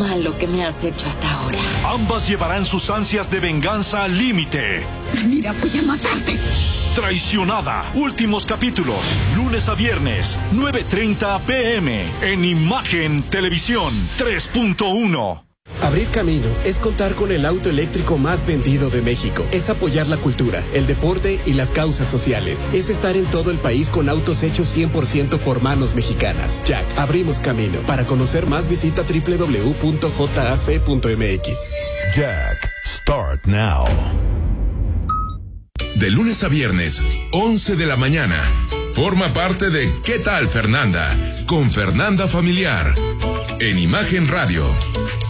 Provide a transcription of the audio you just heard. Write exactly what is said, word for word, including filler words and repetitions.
mal lo que me has hecho hasta ahora. Ambas llevarán sus ansias de venganza al límite. Mira, voy a matarte. Traicionada. Últimos capítulos. Lunes a viernes, nueve treinta p m en Imagen Televisión tres punto uno. Abrir camino es contar con el auto eléctrico más vendido de México. Es apoyar la cultura, el deporte y las causas sociales. Es estar en todo el país con autos hechos cien por ciento por manos mexicanas. Jack, abrimos camino. Para conocer más, visita doble u doble u doble u punto j a c punto m x. Jack, start now. De lunes a viernes, once de la mañana. Forma parte de ¿Qué tal, Fernanda? Con Fernanda Familiar. En Imagen Radio.